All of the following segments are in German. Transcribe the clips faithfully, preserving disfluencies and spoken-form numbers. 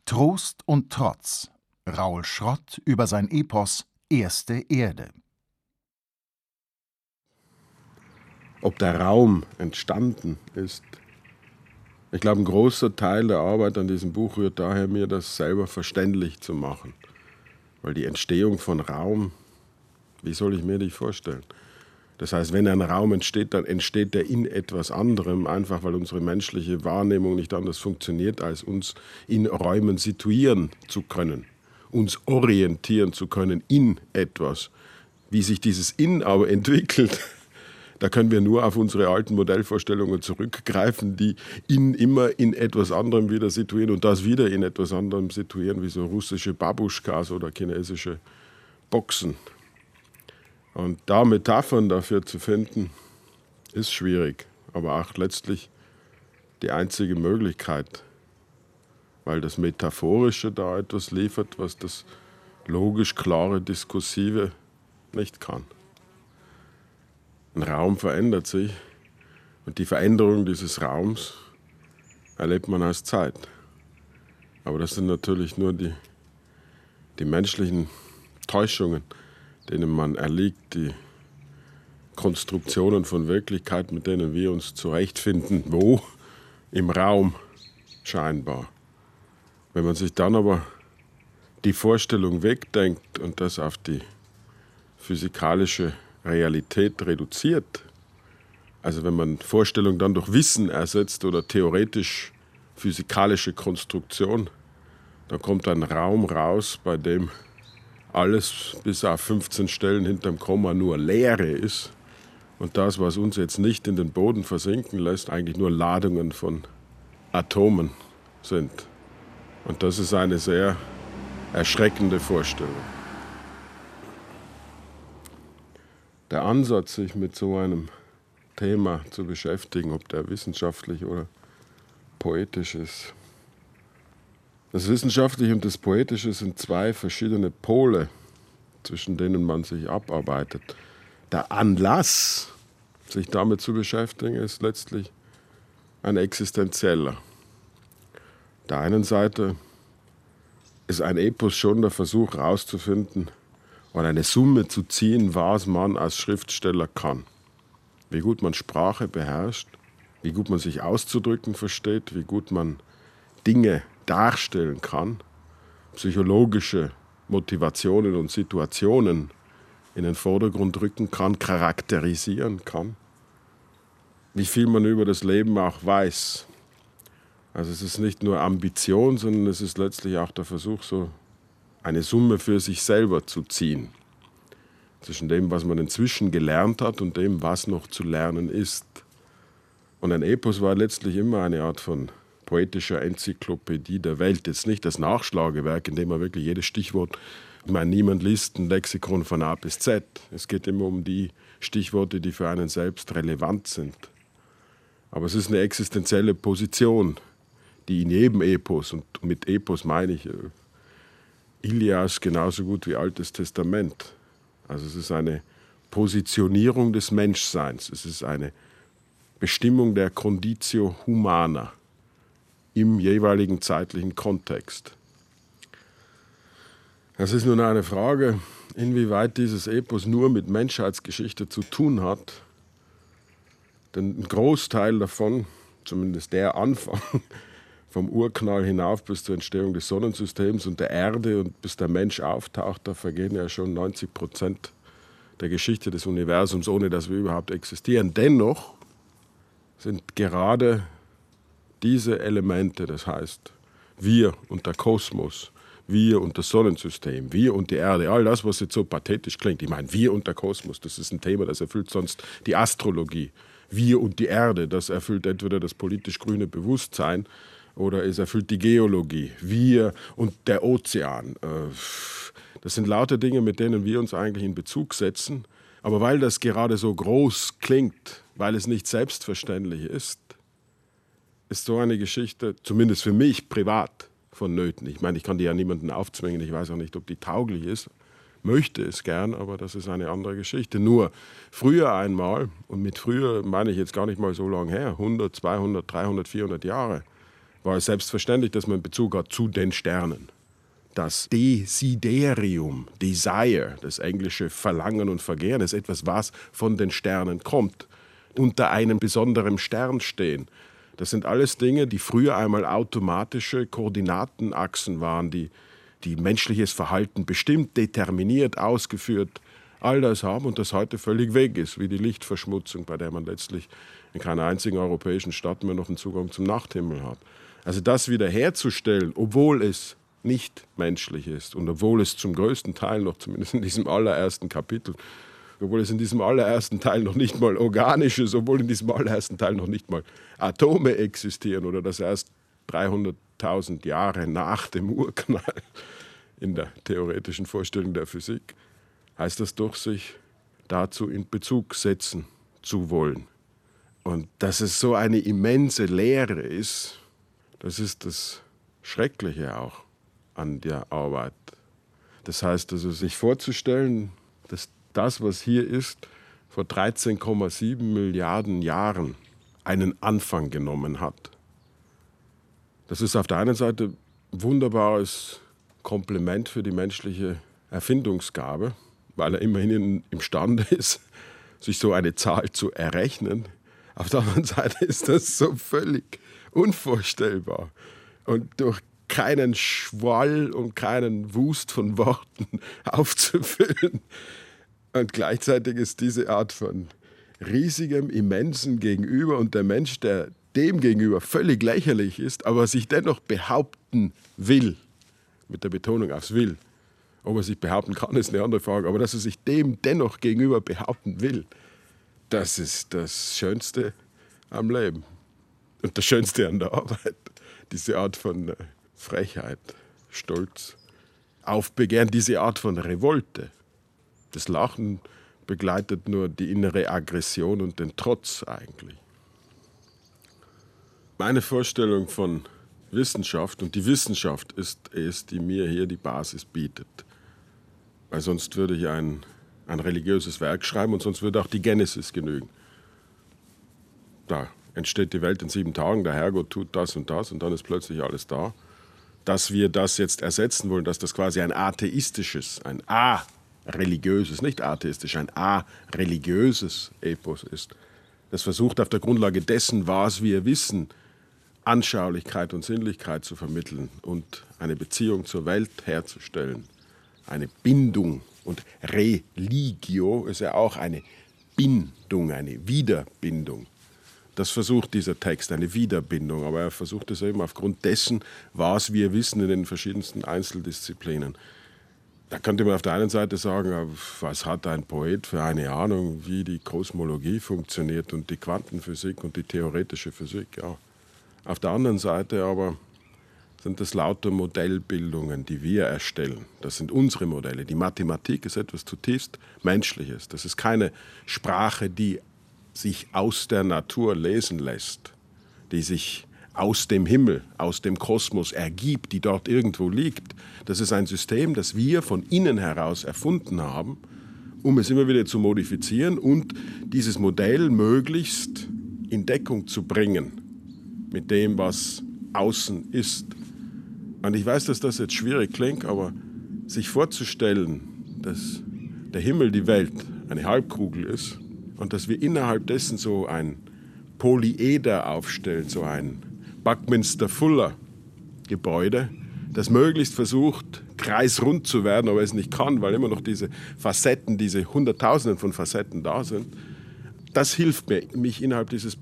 Trost und Trotz. Raoul Schrott über sein Epos Erste Erde. Ob der Raum entstanden ist. Ich glaube, ein großer Teil der Arbeit an diesem Buch rührt daher, mir das selber verständlich zu machen. Weil die Entstehung von Raum, wie soll ich mir die vorstellen? Das heißt, wenn ein Raum entsteht, dann entsteht er in etwas anderem, einfach weil unsere menschliche Wahrnehmung nicht anders funktioniert, als uns in Räumen situieren zu können, uns orientieren zu können in etwas. Wie sich dieses In aber entwickelt, da können wir nur auf unsere alten Modellvorstellungen zurückgreifen, die in immer in etwas anderem wieder situieren und das wieder in etwas anderem situieren, wie so russische Babuschkas oder chinesische Boxen. Und da Metaphern dafür zu finden, ist schwierig, aber auch letztlich die einzige Möglichkeit, weil das Metaphorische da etwas liefert, was das logisch klare Diskursive nicht kann. Ein Raum verändert sich und die Veränderung dieses Raums erlebt man als Zeit. Aber das sind natürlich nur die, die menschlichen Täuschungen, denen man erliegt, die Konstruktionen von Wirklichkeit, mit denen wir uns zurechtfinden, wo? Im Raum scheinbar. Wenn man sich dann aber die Vorstellung wegdenkt und das auf die physikalische Realität reduziert, also wenn man Vorstellung dann durch Wissen ersetzt oder theoretisch physikalische Konstruktion, dann kommt ein Raum raus, bei dem alles bis auf fünfzehn Stellen hinterm Komma nur Leere ist und das, was uns jetzt nicht in den Boden versinken lässt, eigentlich nur Ladungen von Atomen sind. Und das ist eine sehr erschreckende Vorstellung. Der Ansatz, sich mit so einem Thema zu beschäftigen, ob der wissenschaftlich oder poetisch ist. Das Wissenschaftliche und das Poetische sind zwei verschiedene Pole, zwischen denen man sich abarbeitet. Der Anlass, sich damit zu beschäftigen, ist letztlich ein existenzieller. Auf der einen Seite ist ein Epos schon der Versuch herauszufinden oder eine Summe zu ziehen, was man als Schriftsteller kann. Wie gut man Sprache beherrscht, wie gut man sich auszudrücken versteht, wie gut man Dinge darstellen kann, psychologische Motivationen und Situationen in den Vordergrund rücken kann, charakterisieren kann, wie viel man über das Leben auch weiß. Also es ist nicht nur Ambition, sondern es ist letztlich auch der Versuch, so eine Summe für sich selber zu ziehen, zwischen dem, was man inzwischen gelernt hat und dem, was noch zu lernen ist. Und ein Epos war letztlich immer eine Art von poetischer Enzyklopädie der Welt. Jetzt nicht das Nachschlagewerk, in dem man wirklich jedes Stichwort, ich meine, niemand liest ein Lexikon von A bis Z. Es geht immer um die Stichworte, die für einen selbst relevant sind. Aber es ist eine existenzielle Position, die in jedem Epos, und mit Epos meine ich äh, Ilias genauso gut wie Altes Testament. Also es ist eine Positionierung des Menschseins. Es ist eine Bestimmung der Conditio Humana im jeweiligen zeitlichen Kontext. Es ist nun eine Frage, inwieweit dieses Epos nur mit Menschheitsgeschichte zu tun hat. Denn ein Großteil davon, zumindest der Anfang, vom Urknall hinauf bis zur Entstehung des Sonnensystems und der Erde und bis der Mensch auftaucht, da vergehen ja schon neunzig Prozent der Geschichte des Universums, ohne dass wir überhaupt existieren. Dennoch sind gerade diese Elemente, das heißt wir und der Kosmos, wir und das Sonnensystem, wir und die Erde, all das, was jetzt so pathetisch klingt. Ich meine, wir und der Kosmos, das ist ein Thema, das erfüllt sonst die Astrologie. Wir und die Erde, das erfüllt entweder das politisch grüne Bewusstsein oder es erfüllt die Geologie. Wir und der Ozean. Das sind lauter Dinge, mit denen wir uns eigentlich in Bezug setzen. Aber weil das gerade so groß klingt, weil es nicht selbstverständlich ist, ist so eine Geschichte, zumindest für mich privat, vonnöten. Ich meine, ich kann die ja niemandem aufzwingen, ich weiß auch nicht, ob die tauglich ist, möchte es gern, aber das ist eine andere Geschichte. Nur früher einmal, und mit früher meine ich jetzt gar nicht mal so lange her, hundert, zweihundert, dreihundert, vierhundert Jahre, war es selbstverständlich, dass man Bezug hat zu den Sternen. Das Desiderium, Desire, das englische Verlangen und Vergehren, ist etwas, was von den Sternen kommt. Unter einem besonderen Stern stehen. Das sind alles Dinge, die früher einmal automatische Koordinatenachsen waren, die, die menschliches Verhalten bestimmt, determiniert, ausgeführt, all das haben und das heute völlig weg ist, wie die Lichtverschmutzung, bei der man letztlich in keiner einzigen europäischen Stadt mehr noch einen Zugang zum Nachthimmel hat. Also das wiederherzustellen, obwohl es nicht menschlich ist und obwohl es zum größten Teil noch, zumindest in diesem allerersten Kapitel, obwohl es in diesem allerersten Teil noch nicht mal organisch ist, obwohl in diesem allerersten Teil noch nicht mal Atome existieren oder das erst dreihunderttausend Jahre nach dem Urknall in der theoretischen Vorstellung der Physik, heißt das doch, sich dazu in Bezug setzen zu wollen. Und dass es so eine immense Leere ist, das ist das Schreckliche auch an der Arbeit. Das heißt also, sich vorzustellen, dass das, was hier ist, vor dreizehn Komma sieben Milliarden Jahren einen Anfang genommen hat. Das ist auf der einen Seite ein wunderbares Kompliment für die menschliche Erfindungsgabe, weil er immerhin imstande ist, sich so eine Zahl zu errechnen. Auf der anderen Seite ist das so völlig unvorstellbar und durch keinen Schwall und keinen Wust von Worten aufzufüllen. Und gleichzeitig ist diese Art von riesigem, immensen Gegenüber und der Mensch, der dem gegenüber völlig lächerlich ist, aber sich dennoch behaupten will, mit der Betonung aufs Will. Ob er sich behaupten kann, ist eine andere Frage, aber dass er sich dem dennoch gegenüber behaupten will, das ist das Schönste am Leben und das Schönste an der Arbeit. Diese Art von Frechheit, Stolz, Aufbegehren, diese Art von Revolte. Das Lachen begleitet nur die innere Aggression und den Trotz eigentlich. Meine Vorstellung von Wissenschaft, und die Wissenschaft ist es, die mir hier die Basis bietet. Weil sonst würde ich ein, ein religiöses Werk schreiben und sonst würde auch die Genesis genügen. Da entsteht die Welt in sieben Tagen, der Herrgott tut das und das und dann ist plötzlich alles da. Dass wir das jetzt ersetzen wollen, dass das quasi ein atheistisches, ein a-religiöses, nicht atheistisch, ein a-religiöses Epos ist, das versucht auf der Grundlage dessen, was wir wissen, Anschaulichkeit und Sinnlichkeit zu vermitteln und eine Beziehung zur Welt herzustellen. Eine Bindung. Und Religio ist ja auch eine Bindung, eine Wiederbindung. Das versucht dieser Text, eine Wiederbindung, aber er versucht es eben aufgrund dessen, was wir wissen in den verschiedensten Einzeldisziplinen. Da könnte man auf der einen Seite sagen, was hat ein Poet für eine Ahnung, wie die Kosmologie funktioniert und die Quantenphysik und die theoretische Physik. Ja. Auf der anderen Seite aber sind das lauter Modellbildungen, die wir erstellen. Das sind unsere Modelle. Die Mathematik ist etwas zutiefst Menschliches. Das ist keine Sprache, die sich aus der Natur lesen lässt, die sich aus dem Himmel, aus dem Kosmos ergibt, die dort irgendwo liegt. Das ist ein System, das wir von innen heraus erfunden haben, um es immer wieder zu modifizieren und dieses Modell möglichst in Deckung zu bringen mit dem, was außen ist. Und ich weiß, dass das jetzt schwierig klingt, aber sich vorzustellen, dass der Himmel die Welt eine Halbkugel ist und dass wir innerhalb dessen so ein Polyeder aufstellen, so ein Buckminster-Fuller-Gebäude, das möglichst versucht, kreisrund zu werden, aber es nicht kann, weil immer noch diese Facetten, diese Hunderttausenden von Facetten da sind. Das hilft mir, mich innerhalb dieses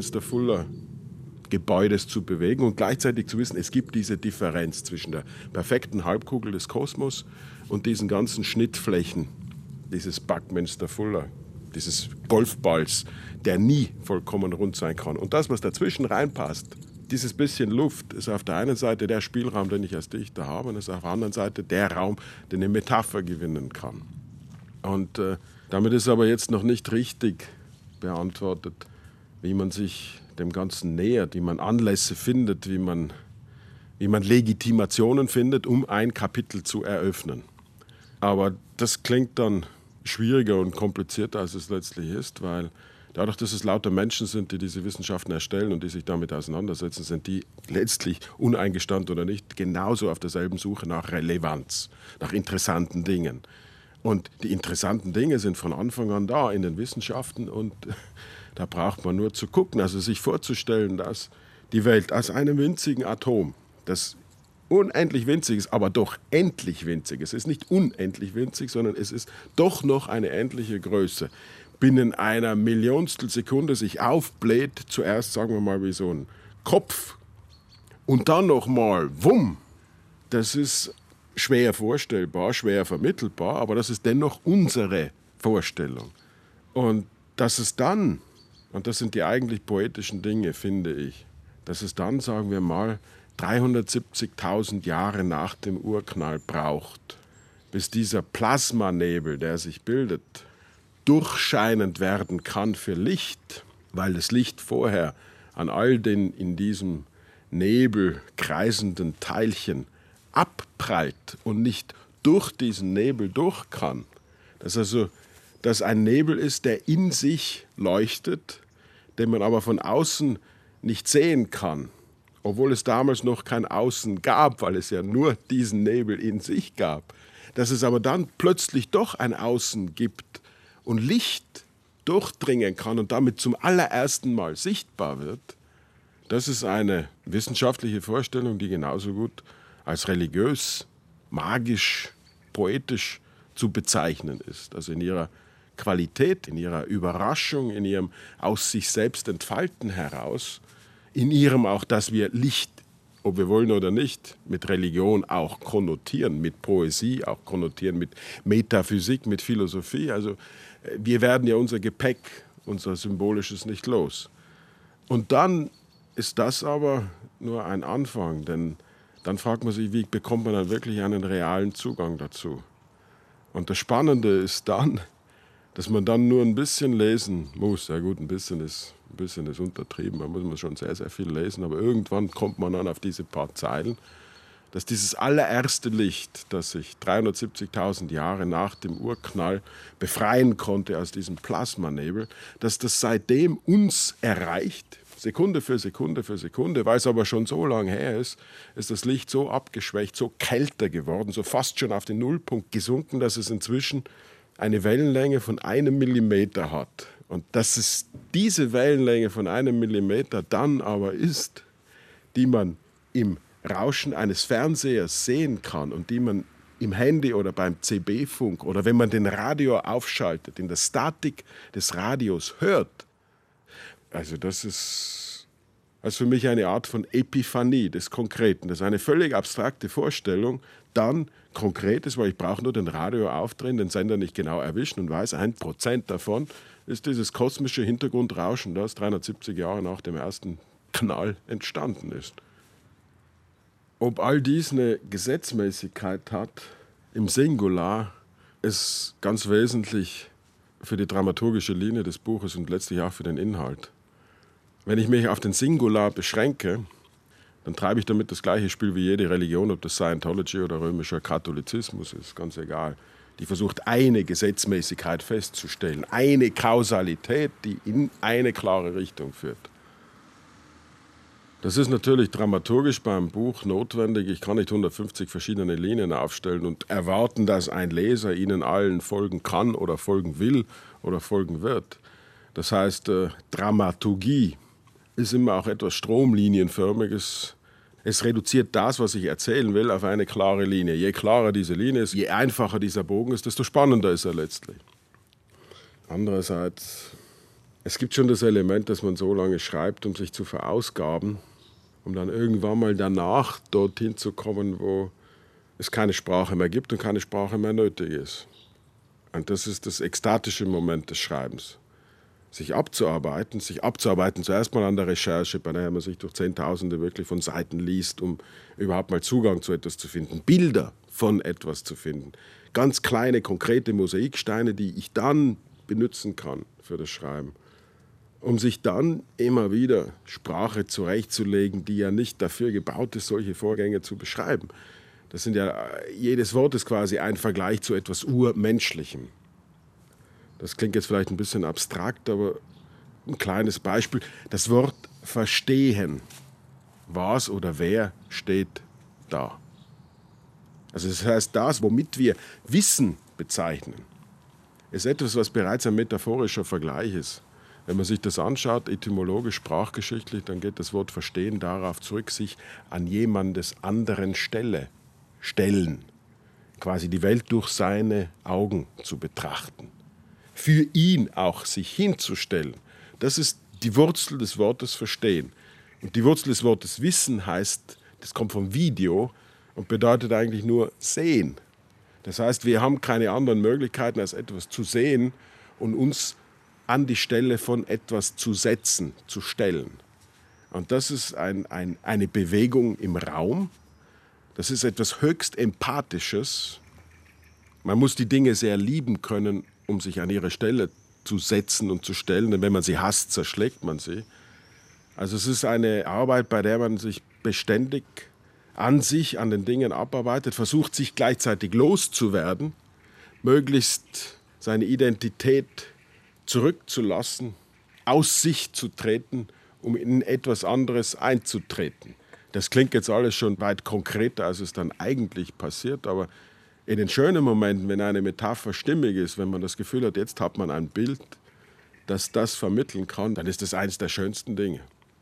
Buckminster-Fuller-Gebäudes zu bewegen und gleichzeitig zu wissen, es gibt diese Differenz zwischen der perfekten Halbkugel des Kosmos und diesen ganzen Schnittflächen dieses Buckminster-Fuller, dieses Golfballs, der nie vollkommen rund sein kann. Und das, was dazwischen reinpasst, dieses bisschen Luft, ist auf der einen Seite der Spielraum, den ich als Dichter habe, und ist auf der anderen Seite der Raum, den eine Metapher gewinnen kann. Und äh, damit ist aber jetzt noch nicht richtig beantwortet, wie man sich dem Ganzen nähert, wie man Anlässe findet, wie man, wie man Legitimationen findet, um ein Kapitel zu eröffnen. Aber das klingt dann schwieriger und komplizierter, als es letztlich ist, weil Dadurch, dass es lauter Menschen sind, die diese Wissenschaften erstellen und die sich damit auseinandersetzen, sind die letztlich, uneingestanden oder nicht, genauso auf derselben Suche nach Relevanz, nach interessanten Dingen. Und die interessanten Dinge sind von Anfang an da in den Wissenschaften und da braucht man nur zu gucken, also sich vorzustellen, dass die Welt aus einem winzigen Atom, das unendlich winzig ist, aber doch endlich winzig. Es ist nicht unendlich winzig, sondern es ist doch noch eine endliche Größe. Binnen einer Millionstel Sekunde sich aufbläht, zuerst sagen wir mal wie so ein Kopf und dann nochmal wumm. Das ist schwer vorstellbar, schwer vermittelbar, aber das ist dennoch unsere Vorstellung. Und dass es dann, und das sind die eigentlich poetischen Dinge, finde ich, dass es dann, sagen wir mal, dreihundertsiebzigtausend Jahre nach dem Urknall braucht, bis dieser Plasmanebel, der sich bildet, durchscheinend werden kann für Licht, weil das Licht vorher an all den in diesem Nebel kreisenden Teilchen abprallt und nicht durch diesen Nebel durch kann. Dass also dass ein Nebel ist, der in sich leuchtet, den man aber von außen nicht sehen kann. Obwohl es damals noch kein Außen gab, weil es ja nur diesen Nebel in sich gab, dass es aber dann plötzlich doch ein Außen gibt und Licht durchdringen kann und damit zum allerersten Mal sichtbar wird, das ist eine wissenschaftliche Vorstellung, die genauso gut als religiös, magisch, poetisch zu bezeichnen ist. Also in ihrer Qualität, in ihrer Überraschung, in ihrem aus sich selbst entfalten heraus, in ihrem auch, dass wir Licht, ob wir wollen oder nicht, mit Religion auch konnotieren, mit Poesie auch konnotieren, mit Metaphysik, mit Philosophie. Also wir werden ja unser Gepäck, unser Symbolisches nicht los. Und dann ist das aber nur ein Anfang, denn dann fragt man sich, wie bekommt man dann wirklich einen realen Zugang dazu? Und das Spannende ist dann, dass man dann nur ein bisschen lesen muss. Ja gut, ein bisschen ist, ein bisschen ist untertrieben, da muss man schon sehr, sehr viel lesen, aber irgendwann kommt man dann auf diese paar Zeilen, dass dieses allererste Licht, das sich dreihundertsiebzigtausend Jahre nach dem Urknall befreien konnte aus diesem Plasmanebel, dass das seitdem uns erreicht, Sekunde für Sekunde für Sekunde, weil es aber schon so lange her ist, ist das Licht so abgeschwächt, so kälter geworden, so fast schon auf den Nullpunkt gesunken, dass es inzwischen eine Wellenlänge von einem Millimeter hat. Und dass es diese Wellenlänge von einem Millimeter dann aber ist, die man im Rauschen eines Fernsehers sehen kann und die man im Handy oder beim C B-Funk oder wenn man den Radio aufschaltet, in der Statik des Radios hört. Also das ist also für mich eine Art von Epiphanie des Konkreten. Das ist eine völlig abstrakte Vorstellung, dann konkret ist, weil ich brauche nur den Radio aufdrehen, den Sender nicht genau erwischen und weiß, ein Prozent davon ist dieses kosmische Hintergrundrauschen, das dreihundertsiebzig Jahre nach dem ersten Knall entstanden ist. Ob all dies eine Gesetzmäßigkeit hat, im Singular, ist ganz wesentlich für die dramaturgische Linie des Buches und letztlich auch für den Inhalt. Wenn ich mich auf den Singular beschränke, dann treibe ich damit das gleiche Spiel wie jede Religion, ob das Scientology oder römischer Katholizismus ist, ganz egal. Die versucht, eine Gesetzmäßigkeit festzustellen, eine Kausalität, die in eine klare Richtung führt. Das ist natürlich dramaturgisch beim Buch notwendig. Ich kann nicht hundertfünfzig verschiedene Linien aufstellen und erwarten, dass ein Leser ihnen allen folgen kann oder folgen will oder folgen wird. Das heißt, äh, Dramaturgie ist immer auch etwas Stromlinienförmiges. Es reduziert das, was ich erzählen will, auf eine klare Linie. Je klarer diese Linie ist, je einfacher dieser Bogen ist, desto spannender ist er letztlich. Andererseits, es gibt schon das Element, dass man so lange schreibt, um sich zu verausgaben, um dann irgendwann mal danach dorthin zu kommen, wo es keine Sprache mehr gibt und keine Sprache mehr nötig ist. Und das ist das ekstatische Moment des Schreibens. Sich abzuarbeiten, sich abzuarbeiten zuerst mal an der Recherche, bei der man sich durch Zehntausende wirklich von Seiten liest, um überhaupt mal Zugang zu etwas zu finden, Bilder von etwas zu finden, ganz kleine, konkrete Mosaiksteine, die ich dann benutzen kann für das Schreiben, um sich dann immer wieder Sprache zurechtzulegen, die ja nicht dafür gebaut ist, solche Vorgänge zu beschreiben. Das sind ja, jedes Wort ist quasi ein Vergleich zu etwas Urmenschlichem. Das klingt jetzt vielleicht ein bisschen abstrakt, aber ein kleines Beispiel. Das Wort verstehen. Was oder wer steht da? Also das heißt, das, womit wir Wissen bezeichnen, ist etwas, was bereits ein metaphorischer Vergleich ist. Wenn man sich das anschaut, etymologisch, sprachgeschichtlich, dann geht das Wort verstehen darauf zurück, sich an jemandes anderen Stelle stellen. Quasi die Welt durch seine Augen zu betrachten. Für ihn auch sich hinzustellen. Das ist die Wurzel des Wortes verstehen. Und die Wurzel des Wortes wissen heißt, das kommt vom Video und bedeutet eigentlich nur sehen. Das heißt, wir haben keine anderen Möglichkeiten, als etwas zu sehen und uns an die Stelle von etwas zu setzen, zu stellen. Und das ist ein, ein, eine Bewegung im Raum. Das ist etwas höchst Empathisches. Man muss die Dinge sehr lieben können, um sich an ihre Stelle zu setzen und zu stellen. Denn wenn man sie hasst, zerschlägt man sie. Also es ist eine Arbeit, bei der man sich beständig an sich, an den Dingen abarbeitet, versucht sich gleichzeitig loszuwerden, möglichst seine Identität zurückzulassen, aus sich zu treten, um in etwas anderes einzutreten. Das klingt jetzt alles schon weit konkreter, als es dann eigentlich passiert, aber in den schönen Momenten, wenn eine Metapher stimmig ist, wenn man das Gefühl hat, jetzt hat man ein Bild, das das vermitteln kann, dann ist das eines der schönsten Dinge.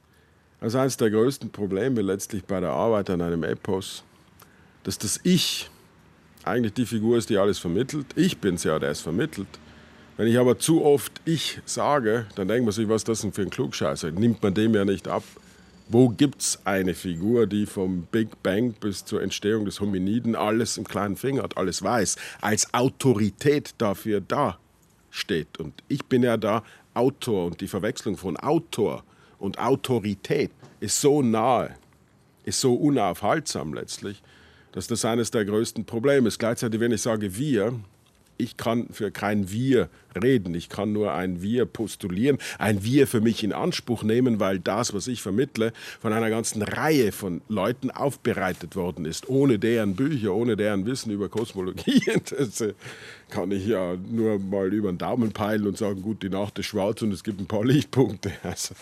Also eines der größten Probleme letztlich bei der Arbeit an einem Epos, dass das Ich eigentlich die Figur ist, die alles vermittelt. Ich bin es ja, der es vermittelt. Wenn ich aber zu oft Ich sage, dann denkt man sich, was ist das denn für ein Klugscheißer? Nimmt man dem ja nicht ab. Wo gibt es eine Figur, die vom Big Bang bis zur Entstehung des Hominiden alles im kleinen Finger hat, alles weiß, als Autorität dafür da steht? Und ich bin ja da Autor und die Verwechslung von Autor und Autorität ist so nahe, ist so unaufhaltsam letztlich, dass das eines der größten Probleme ist. Gleichzeitig, wenn ich sage wir, ich kann für kein Wir reden, ich kann nur ein Wir postulieren, ein Wir für mich in Anspruch nehmen, weil das, was ich vermittle, von einer ganzen Reihe von Leuten aufbereitet worden ist, ohne deren Bücher, ohne deren Wissen über Kosmologie. Das kann ich ja nur mal über den Daumen peilen und sagen, gut, die Nacht ist schwarz und es gibt ein paar Lichtpunkte. Also,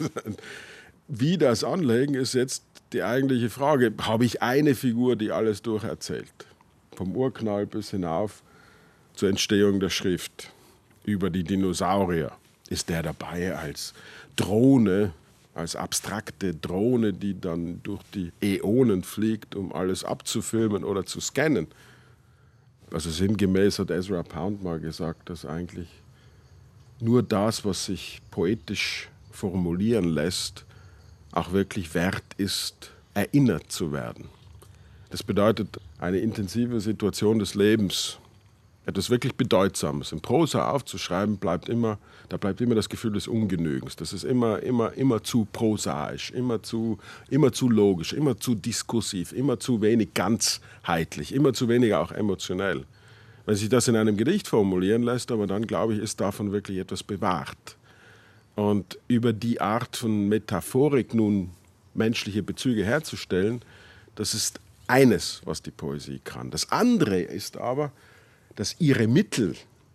wie das anlegen, ist jetzt die eigentliche Frage. Habe ich eine Figur, die alles durcherzählt? Vom Urknall bis hinauf zur Entstehung der Schrift. Über die Dinosaurier ist der dabei als Drohne, als abstrakte Drohne, die dann durch die Äonen fliegt, um alles abzufilmen oder zu scannen. Also sinngemäß hat Ezra Pound mal gesagt, dass eigentlich nur das, was sich poetisch formulieren lässt, auch wirklich wert ist, erinnert zu werden. Das bedeutet eine intensive Situation des Lebens, etwas wirklich Bedeutsames. In Prosa aufzuschreiben, bleibt immer, da bleibt immer das Gefühl des Ungenügens. Das ist immer, immer, immer zu prosaisch, immer zu, immer zu logisch, immer zu diskursiv, immer zu wenig ganzheitlich, immer zu wenig auch emotionell. Wenn sich das in einem Gedicht formulieren lässt, aber dann, glaube ich, ist davon wirklich etwas bewahrt. Und über die Art von Metaphorik nun menschliche Bezüge herzustellen, das ist eines, was die Poesie kann. Das andere ist aber, dass ihre Mittel,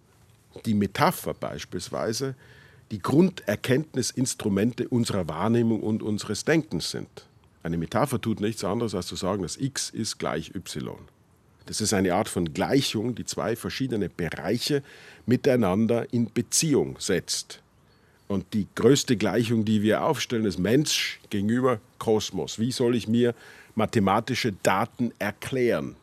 die Metapher beispielsweise, die Grunderkenntnisinstrumente unserer Wahrnehmung und unseres Denkens sind. Eine Metapher tut nichts anderes, als zu sagen, dass x ist gleich y. Das ist eine Art von Gleichung, die zwei verschiedene Bereiche miteinander in Beziehung setzt. Und die größte Gleichung, die wir aufstellen, ist Mensch gegenüber Kosmos. Wie soll ich mir mathematische Daten erklären?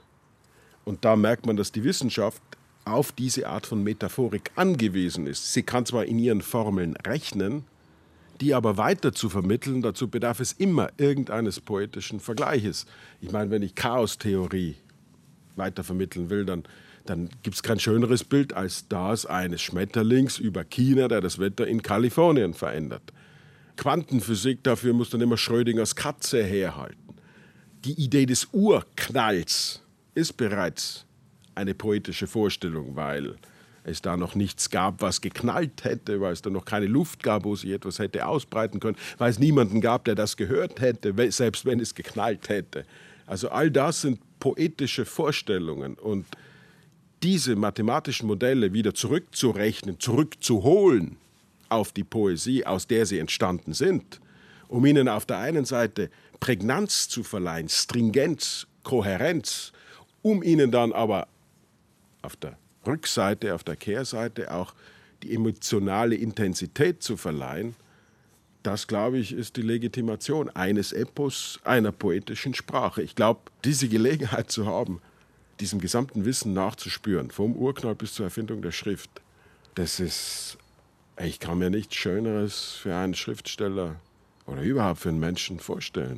Und da merkt man, dass die Wissenschaft auf diese Art von Metaphorik angewiesen ist. Sie kann zwar in ihren Formeln rechnen, die aber weiter zu vermitteln, dazu bedarf es immer irgendeines poetischen Vergleiches. Ich meine, wenn ich Chaostheorie weiter vermitteln will, dann, dann gibt es kein schöneres Bild als das eines Schmetterlings über China, der das Wetter in Kalifornien verändert. Quantenphysik, dafür muss dann immer Schrödingers Katze herhalten. Die Idee des Urknalls ist bereits eine poetische Vorstellung, weil es da noch nichts gab, was geknallt hätte, weil es da noch keine Luft gab, wo sich etwas hätte ausbreiten können, weil es niemanden gab, der das gehört hätte, selbst wenn es geknallt hätte. Also all das sind poetische Vorstellungen und diese mathematischen Modelle wieder zurückzurechnen, zurückzuholen auf die Poesie, aus der sie entstanden sind, um ihnen auf der einen Seite Prägnanz zu verleihen, Stringenz, Kohärenz, um ihnen dann aber auf der Rückseite, auf der Kehrseite auch die emotionale Intensität zu verleihen, das, glaube ich, ist die Legitimation eines Epos, einer poetischen Sprache. Ich glaube, diese Gelegenheit zu haben, diesem gesamten Wissen nachzuspüren, vom Urknall bis zur Erfindung der Schrift, das ist, ich kann mir nichts Schöneres für einen Schriftsteller oder überhaupt für einen Menschen vorstellen.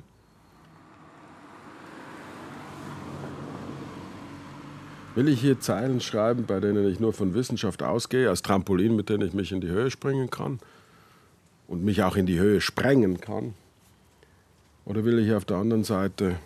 Will ich hier Zeilen schreiben, bei denen ich nur von Wissenschaft ausgehe, als Trampolin, mit denen ich mich in die Höhe springen kann und mich auch in die Höhe sprengen kann? Oder will ich auf der anderen Seite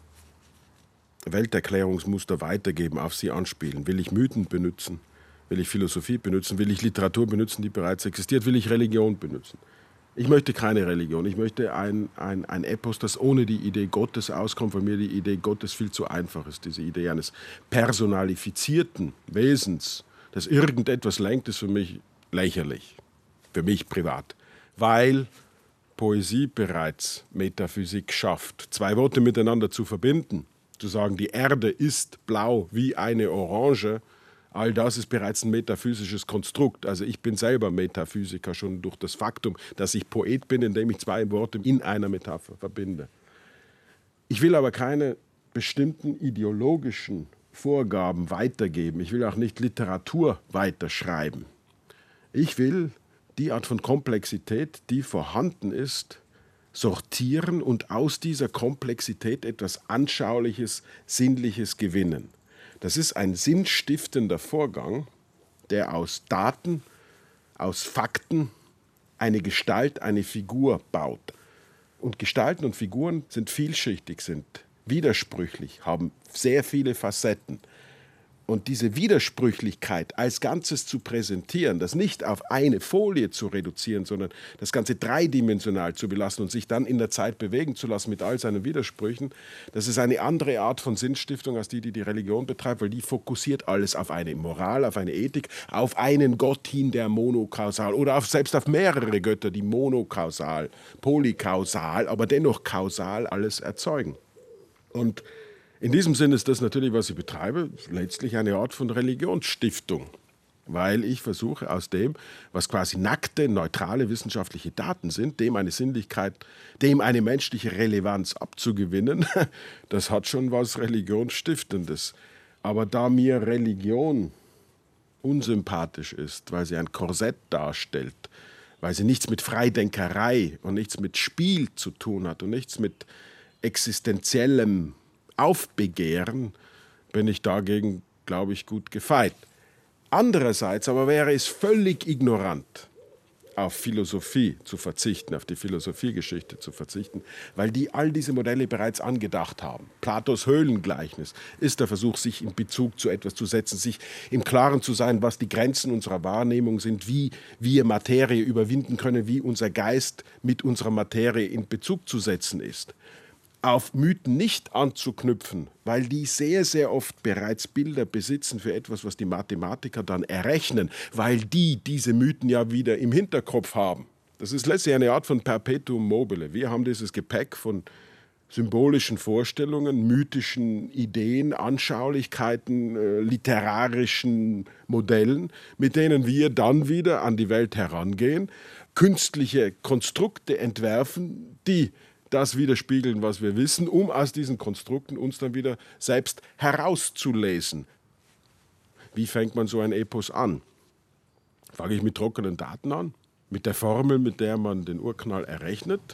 Welterklärungsmuster weitergeben, auf sie anspielen? Will ich Mythen benutzen? Will ich Philosophie benutzen? Will ich Literatur benutzen, die bereits existiert? Will ich Religion benutzen? Ich möchte keine Religion. Ich möchte ein, ein, ein Epos, das ohne die Idee Gottes auskommt, weil mir die Idee Gottes viel zu einfach ist. Diese Idee eines personalifizierten Wesens, das irgendetwas lenkt, ist für mich lächerlich. Für mich privat. Weil Poesie bereits Metaphysik schafft. Zwei Worte miteinander zu verbinden, zu sagen, die Erde ist blau wie eine Orange, all das ist bereits ein metaphysisches Konstrukt. Also ich bin selber Metaphysiker schon durch das Faktum, dass ich Poet bin, indem ich zwei Worte in einer Metapher verbinde. Ich will aber keine bestimmten ideologischen Vorgaben weitergeben. Ich will auch nicht Literatur weiterschreiben. Ich will die Art von Komplexität, die vorhanden ist, sortieren und aus dieser Komplexität etwas Anschauliches, Sinnliches gewinnen. Das ist ein sinnstiftender Vorgang, der aus Daten, aus Fakten eine Gestalt, eine Figur baut. Und Gestalten und Figuren sind vielschichtig, sind widersprüchlich, haben sehr viele Facetten. Und diese Widersprüchlichkeit als Ganzes zu präsentieren, das nicht auf eine Folie zu reduzieren, sondern das Ganze dreidimensional zu belassen und sich dann in der Zeit bewegen zu lassen mit all seinen Widersprüchen, das ist eine andere Art von Sinnstiftung als die, die die Religion betreibt, weil die fokussiert alles auf eine Moral, auf eine Ethik, auf einen Gott hin, der monokausal oder auf, selbst auf mehrere Götter, die monokausal, polykausal, aber dennoch kausal alles erzeugen. Und in diesem Sinne ist das natürlich, was ich betreibe, letztlich eine Art von Religionsstiftung, weil ich versuche aus dem, was quasi nackte, neutrale wissenschaftliche Daten sind, dem eine Sinnlichkeit, dem eine menschliche Relevanz abzugewinnen. Das hat schon was Religionsstiftendes. Aber da mir Religion unsympathisch ist, weil sie ein Korsett darstellt, weil sie nichts mit Freidenkerei und nichts mit Spiel zu tun hat und nichts mit existenziellem Aufbegehren, bin ich dagegen, glaube ich, gut gefeit. Andererseits aber wäre es völlig ignorant, auf Philosophie zu verzichten, auf die Philosophiegeschichte zu verzichten, weil die all diese Modelle bereits angedacht haben. Platos Höhlengleichnis ist der Versuch, sich in Bezug zu etwas zu setzen, sich im Klaren zu sein, was die Grenzen unserer Wahrnehmung sind, wie wir Materie überwinden können, wie unser Geist mit unserer Materie in Bezug zu setzen ist. Auf Mythen nicht anzuknüpfen, weil die sehr, sehr oft bereits Bilder besitzen für etwas, was die Mathematiker dann errechnen, weil die diese Mythen ja wieder im Hinterkopf haben. Das ist letztlich eine Art von Perpetuum mobile. Wir haben dieses Gepäck von symbolischen Vorstellungen, mythischen Ideen, Anschaulichkeiten, äh, literarischen Modellen, mit denen wir dann wieder an die Welt herangehen, künstliche Konstrukte entwerfen, die das widerspiegeln, was wir wissen, um aus diesen Konstrukten uns dann wieder selbst herauszulesen. Wie fängt man so ein Epos an? Fange ich mit trockenen Daten an? Mit der Formel, mit der man den Urknall errechnet?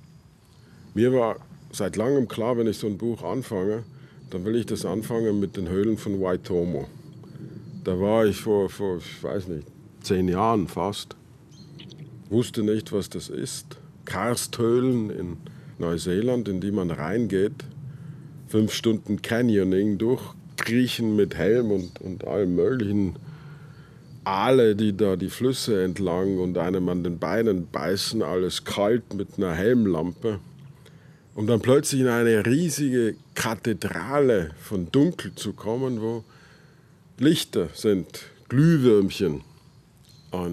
Mir war seit langem klar, wenn ich so ein Buch anfange, dann will ich das anfangen mit den Höhlen von Waitomo. Da war ich vor, vor, ich weiß nicht, zehn Jahren fast. Wusste nicht, was das ist. Karsthöhlen in Neuseeland, in die man reingeht, fünf Stunden Canyoning durchkriechen mit Helm und, und allem möglichen, Aale, die da die Flüsse entlang und einem an den Beinen beißen, alles kalt mit einer Helmlampe, um dann plötzlich in eine riesige Kathedrale von Dunkel zu kommen, wo Lichter sind, Glühwürmchen. Und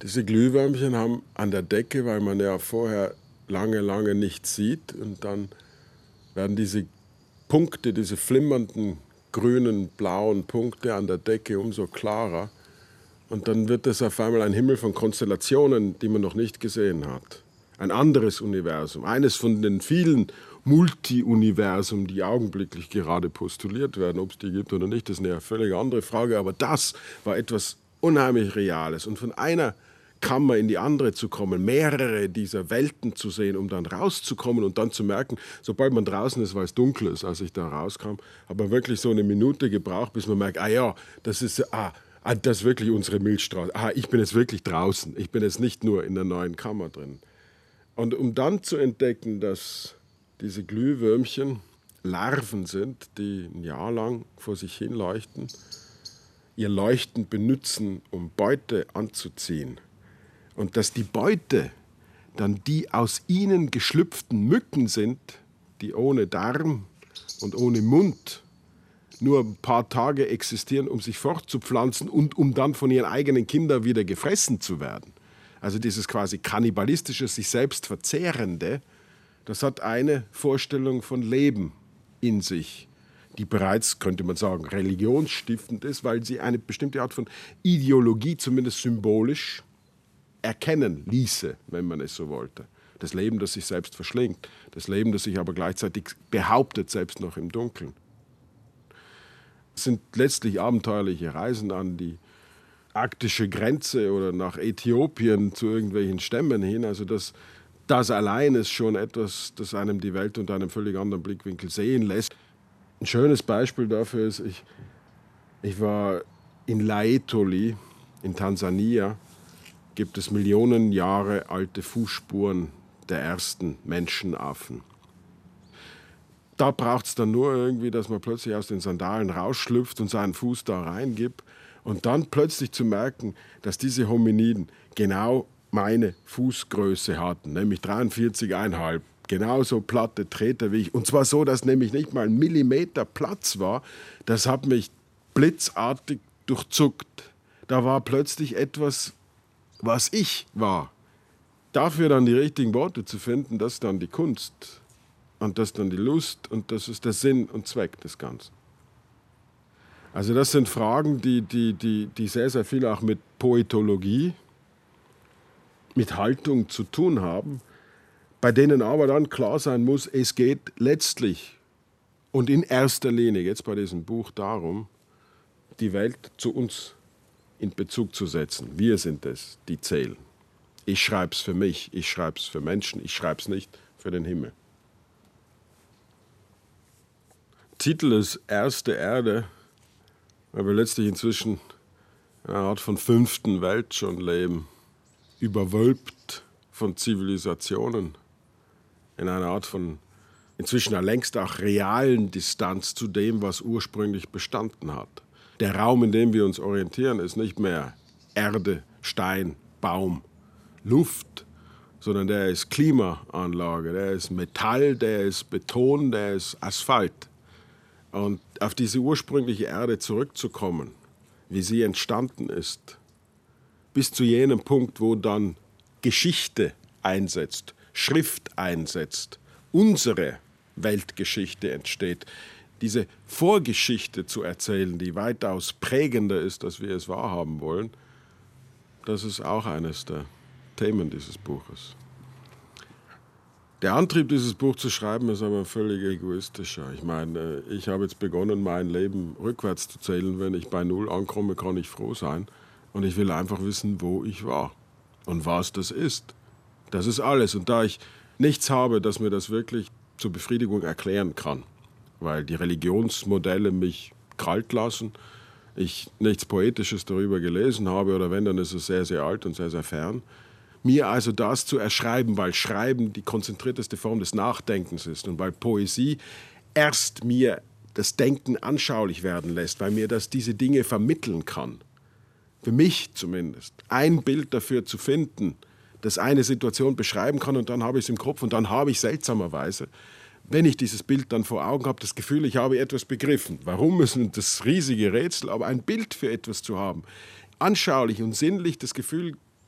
Diese Glühwürmchen haben an der Decke, weil man ja vorher lange, lange nichts sieht, und dann werden diese Punkte, diese flimmernden grünen, blauen Punkte an der Decke umso klarer. Und dann wird es auf einmal ein Himmel von Konstellationen, die man noch nicht gesehen hat. Ein anderes Universum, eines von den vielen Multi-Universen, die augenblicklich gerade postuliert werden. Ob es die gibt oder nicht, das ist eine völlig andere Frage. Aber das war etwas unheimlich Reales. Und von einer Kammer in die andere zu kommen, mehrere dieser Welten zu sehen, um dann rauszukommen und dann zu merken, sobald man draußen ist, weil es dunkel ist, als ich da rauskam, habe man wirklich so eine Minute gebraucht, bis man merkt, ah ja, das ist, ah, ah, das ist wirklich unsere Milchstraße. Ah, ich bin jetzt wirklich draußen. Ich bin jetzt nicht nur in der neuen Kammer drin. Und um dann zu entdecken, dass diese Glühwürmchen Larven sind, die ein Jahr lang vor sich hin leuchten, ihr Leuchten benutzen, um Beute anzuziehen. Und dass die Beute dann die aus ihnen geschlüpften Mücken sind, die ohne Darm und ohne Mund nur ein paar Tage existieren, um sich fortzupflanzen und um dann von ihren eigenen Kindern wieder gefressen zu werden. Also dieses quasi kannibalistische, sich selbst verzehrende, das hat eine Vorstellung von Leben in sich, die bereits, könnte man sagen, religionsstiftend ist, weil sie eine bestimmte Art von Ideologie, zumindest symbolisch, erkennen ließe, wenn man es so wollte. Das Leben, das sich selbst verschlingt, das Leben, das sich aber gleichzeitig behauptet, selbst noch im Dunkeln. Es sind letztlich abenteuerliche Reisen an die arktische Grenze oder nach Äthiopien zu irgendwelchen Stämmen hin. Also das, das allein ist schon etwas, das einem die Welt unter einem völlig anderen Blickwinkel sehen lässt. Ein schönes Beispiel dafür ist, ich, ich war in Laetoli in Tansania, gibt es Millionen Jahre alte Fußspuren der ersten Menschenaffen. Da braucht es dann nur irgendwie, dass man plötzlich aus den Sandalen rausschlüpft und seinen Fuß da reingibt und dann plötzlich zu merken, dass diese Hominiden genau meine Fußgröße hatten, nämlich dreiundvierzig Komma fünf, genauso platte Treter wie ich. Und zwar so, dass nämlich nicht mal ein Millimeter Platz war. Das hat mich blitzartig durchzuckt. Da war plötzlich etwas, was ich war. Dafür dann die richtigen Worte zu finden, das ist dann die Kunst. Und das ist dann die Lust und das ist der Sinn und Zweck des Ganzen. Also das sind Fragen, die, die, die, die sehr, sehr viel auch mit Poetologie, mit Haltung zu tun haben, bei denen aber dann klar sein muss, es geht letztlich und in erster Linie jetzt bei diesem Buch darum, die Welt zu uns in Bezug zu setzen. Wir sind es, die zählen. Ich schreibe es für mich, ich schreibe es für Menschen, ich schreibe es nicht für den Himmel. Titel ist Erste Erde, weil wir letztlich inzwischen in einer Art von fünften Welt schon leben, überwölbt von Zivilisationen, in einer Art von inzwischen längst auch realen Distanz zu dem, was ursprünglich bestanden hat. Der Raum, in dem wir uns orientieren, ist nicht mehr Erde, Stein, Baum, Luft, sondern der ist Klimaanlage, der ist Metall, der ist Beton, der ist Asphalt. Und auf diese ursprüngliche Erde zurückzukommen, wie sie entstanden ist, bis zu jenem Punkt, wo dann Geschichte einsetzt, Schrift einsetzt, unsere Weltgeschichte entsteht, diese Vorgeschichte zu erzählen, die weitaus prägender ist, als wir es wahrhaben wollen, das ist auch eines der Themen dieses Buches. Der Antrieb, dieses Buch zu schreiben, ist aber völlig egoistischer. Ich meine, ich habe jetzt begonnen, mein Leben rückwärts zu zählen. Wenn ich bei Null ankomme, kann ich froh sein. Und ich will einfach wissen, wo ich war und was das ist. Das ist alles. Und da ich nichts habe, das mir das wirklich zur Befriedigung erklären kann, weil die Religionsmodelle mich kalt lassen, ich nichts Poetisches darüber gelesen habe oder wenn, dann ist es sehr, sehr alt und sehr, sehr fern. Mir also das zu erschreiben, weil Schreiben die konzentrierteste Form des Nachdenkens ist und weil Poesie erst mir das Denken anschaulich werden lässt, weil mir das diese Dinge vermitteln kann. Für mich zumindest. Ein Bild dafür zu finden, das eine Situation beschreiben kann und dann habe ich es im Kopf und dann habe ich seltsamerweise, wenn ich dieses Bild dann vor Augen habe, das Gefühl, ich habe etwas begriffen. Warum ist das riesige Rätsel, aber ein Bild für etwas zu haben, anschaulich und sinnlich das Gefühl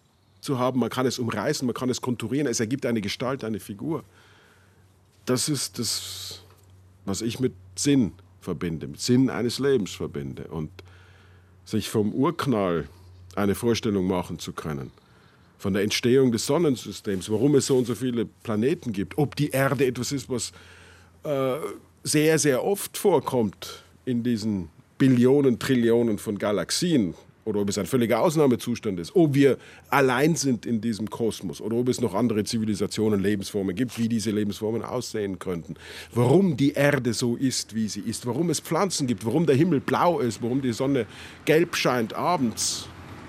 zu haben, man kann es umreißen, man kann es konturieren, es ergibt eine Gestalt, eine Figur. Das ist das, was ich mit Sinn verbinde, mit Sinn eines Lebens verbinde. Und sich vom Urknall eine Vorstellung machen zu können, von der Entstehung des Sonnensystems, warum es so und so viele Planeten gibt, ob die Erde etwas ist, was äh, sehr, sehr oft vorkommt in diesen Billionen, Trillionen von Galaxien, oder ob es ein völliger Ausnahmezustand ist, ob wir allein sind in diesem Kosmos oder ob es noch andere Zivilisationen, Lebensformen gibt, wie diese Lebensformen aussehen könnten. Warum die Erde so ist, wie sie ist, warum es Pflanzen gibt, warum der Himmel blau ist, warum die Sonne gelb scheint abends.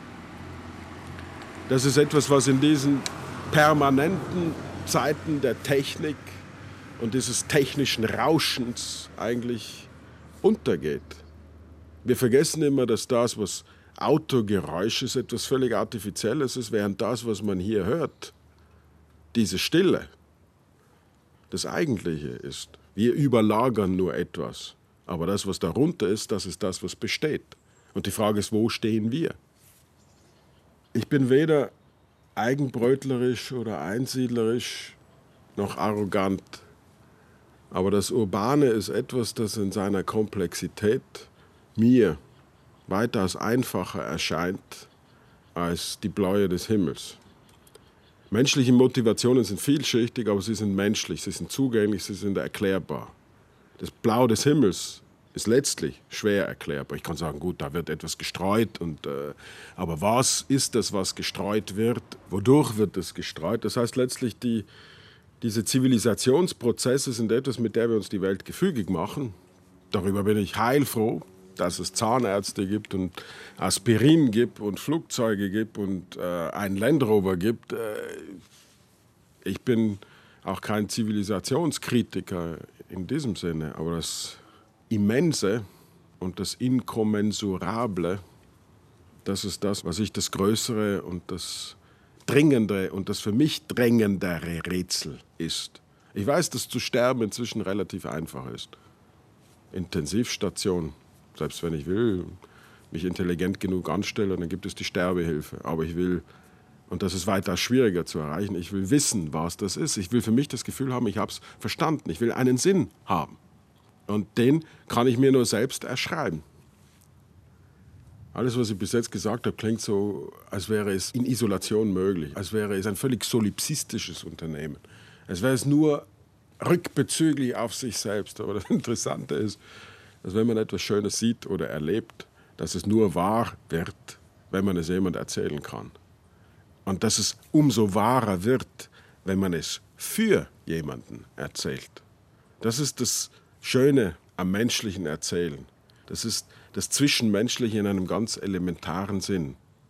Das ist etwas, was in diesen permanenten Zeiten der Technik und dieses technischen Rauschens eigentlich untergeht. Wir vergessen immer, dass das, was Autogeräusch ist, etwas völlig Artifizielles ist, während das, was man hier hört, diese Stille, das Eigentliche ist. Wir überlagern nur etwas, aber das, was darunter ist, das ist das, was besteht. Und die Frage ist, wo stehen wir? Ich bin weder eigenbrötlerisch oder einsiedlerisch noch arrogant, aber das Urbane ist etwas, das in seiner Komplexität mir weitaus einfacher erscheint als die Bläue des Himmels. Menschliche Motivationen sind vielschichtig, aber sie sind menschlich, sie sind zugänglich, sie sind erklärbar. Das Blau des Himmels ist letztlich schwer erklärbar. Ich kann sagen, gut, da wird etwas gestreut, und, äh, aber was ist das, was gestreut wird? Wodurch wird es gestreut? Das heißt letztlich, die, diese Zivilisationsprozesse sind etwas, mit der wir uns die Welt gefügig machen. Darüber bin ich heilfroh, dass es Zahnärzte gibt und Aspirin gibt und Flugzeuge gibt und äh, einen Land Rover gibt. Äh, ich bin auch kein Zivilisationskritiker in diesem Sinne, aber das Immense und das Inkommensurable, das ist das, was ich das größere und das dringendere und das für mich drängendere Rätsel ist. Ich weiß, dass zu sterben inzwischen relativ einfach ist. Intensivstation. Selbst wenn ich will, mich intelligent genug anstelle, dann gibt es die Sterbehilfe. Aber ich will, und das ist weitaus schwieriger zu erreichen, ich will wissen, was das ist. Ich will für mich das Gefühl haben, ich habe es verstanden. Ich will einen Sinn haben. Und den kann ich mir nur selbst erschreiben. Alles, was ich bis jetzt gesagt habe, klingt so, als wäre es in Isolation möglich. Als wäre es ein völlig solipsistisches Unternehmen. Als wäre es nur rückbezüglich auf sich selbst. Aber das Interessante ist, dass wenn man etwas Schönes sieht oder erlebt, dass es nur wahr wird, wenn man es jemand erzählen kann. Und dass es umso wahrer wird, wenn man es für jemanden erzählt. Das ist das Schöne am menschlichen Erzählen. Das ist das Zwischenmenschliche in einem ganz elementaren Sinn.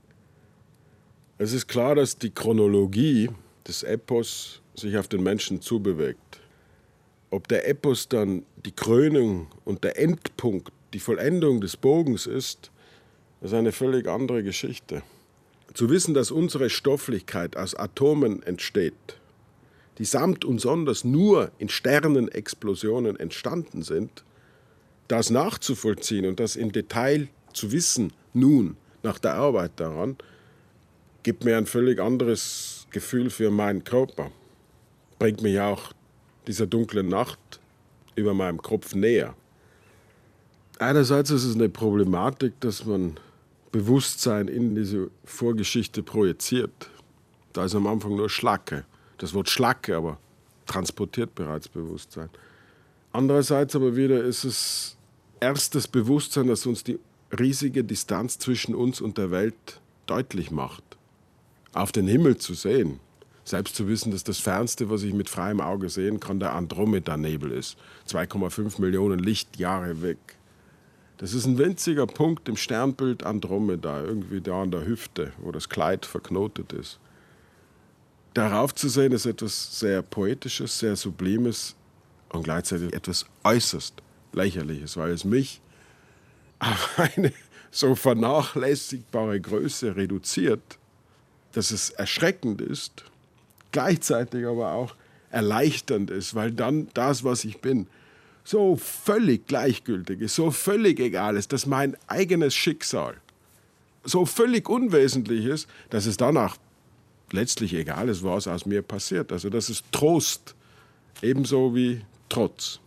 Es ist klar, dass die Chronologie des Epos sich auf den Menschen zubewegt. Ob der Epos dann die Krönung und der Endpunkt, die Vollendung des Bogens ist, ist eine völlig andere Geschichte. Zu wissen, dass unsere Stofflichkeit aus Atomen entsteht, die samt und sonders nur in Sternenexplosionen entstanden sind, das nachzuvollziehen und das im Detail zu wissen, nun, nach der Arbeit daran, gibt mir ein völlig anderes Gefühl für meinen Körper. Bringt mich auch dieser dunklen Nacht über meinem Kopf näher. Einerseits ist es eine Problematik, dass man Bewusstsein in diese Vorgeschichte projiziert. Da ist am Anfang nur Schlacke. Das Wort Schlacke aber transportiert bereits Bewusstsein. Andererseits aber wieder ist es erst das Bewusstsein, das uns die riesige Distanz zwischen uns und der Welt deutlich macht. Auf den Himmel zu sehen, selbst zu wissen, dass das Fernste, was ich mit freiem Auge sehen kann, der Andromeda-Nebel ist. zwei Komma fünf Millionen Lichtjahre weg. Das ist ein winziger Punkt im Sternbild Andromeda, irgendwie da an der Hüfte, wo das Kleid verknotet ist. Darauf zu sehen, ist etwas sehr Poetisches, sehr Sublimes und gleichzeitig etwas äußerst Lächerliches, weil es mich auf eine so vernachlässigbare Größe reduziert, dass es erschreckend ist, gleichzeitig aber auch erleichternd ist, weil dann das, was ich bin, so völlig gleichgültig ist, so völlig egal ist, dass mein eigenes Schicksal so völlig unwesentlich ist, dass es danach letztlich egal ist, was aus mir passiert. Also das ist Trost, ebenso wie Trotz.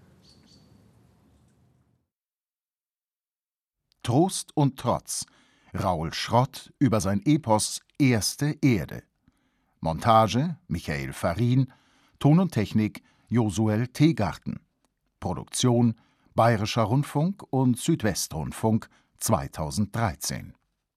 Trost und Trotz. Raul Schrott über sein Epos Erste Erde. Montage Michael Farin. Ton und Technik Josuel Teegarten. Produktion Bayerischer Rundfunk und Südwestrundfunk zweitausenddreizehn.